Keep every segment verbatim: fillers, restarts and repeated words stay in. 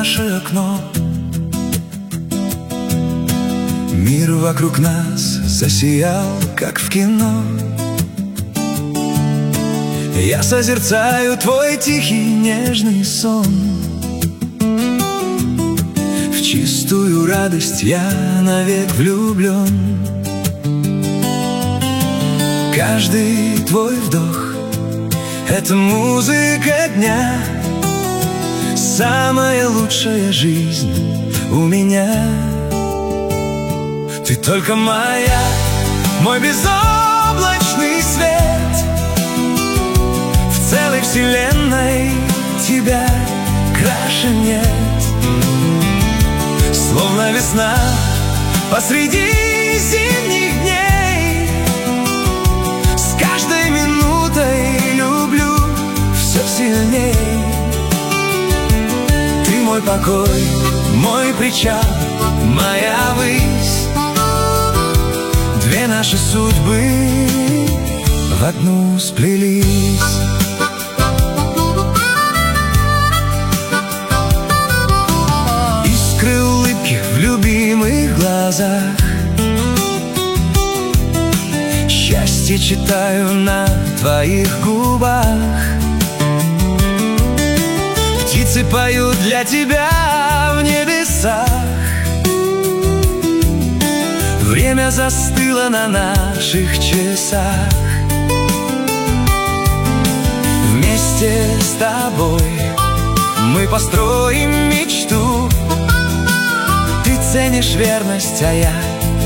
наше окно. Мир вокруг нас засиял, как в кино. Я созерцаю твой тихий нежный сон. В чистую радость я навек влюблен. Каждый твой вдох — это музыка дня. Самая лучшая жизнь у меня. Ты только моя, мой безоблачный свет. В целой вселенной тебя краше нет. Словно весна посреди зимних дней. С каждой минутой люблю все сильней. Ты мой покой, мой причал, моя высь. Две наши судьбы в одну сплелись. Искры улыбки в любимых глазах. Счастье читаю на твоих губах. Птицы поют для тебя в небесах. Время застыло на наших часах. Вместе с тобой мы построим мечту. Ты ценишь верность, а я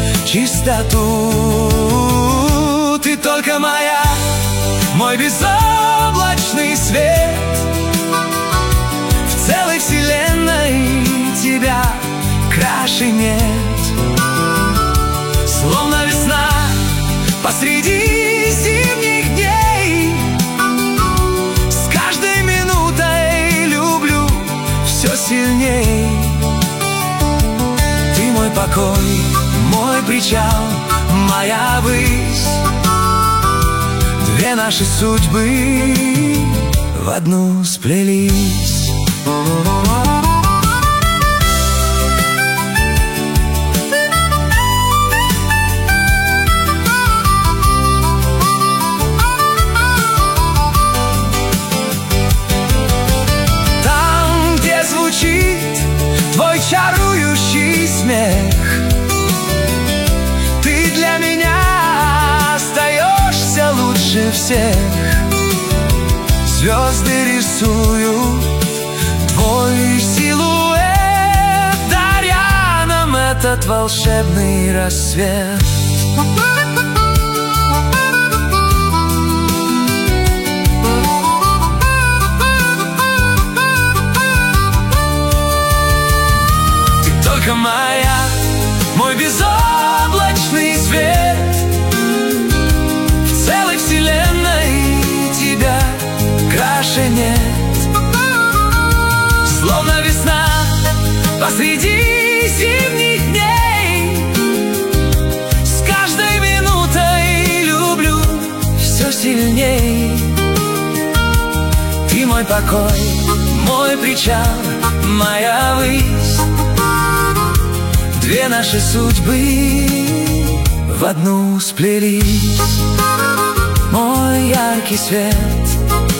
чистоту. Ты только моя, мой безоблачный свет. В целой вселенной тебя краше нет. Словно весна посреди зимних дней. С каждой минутой люблю все сильней. Ты мой покой, мой причал, моя высь. Две наши судьбы в одну сплелись. Твой чарующий смех, ты для меня остаешься лучше всех. Звезды рисуют твой силуэт, даря нам этот волшебный рассвет. Только моя, мой безоблачный свет. В целой вселенной тебя краше нет. Словно весна посреди зимних дней. С каждой минутой люблю все сильней. Ты мой покой, мой причал, моя высь. Две наши судьбы в одну сплелись. Мой яркий свет,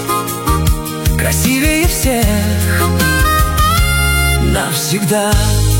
красивее всех, навсегда.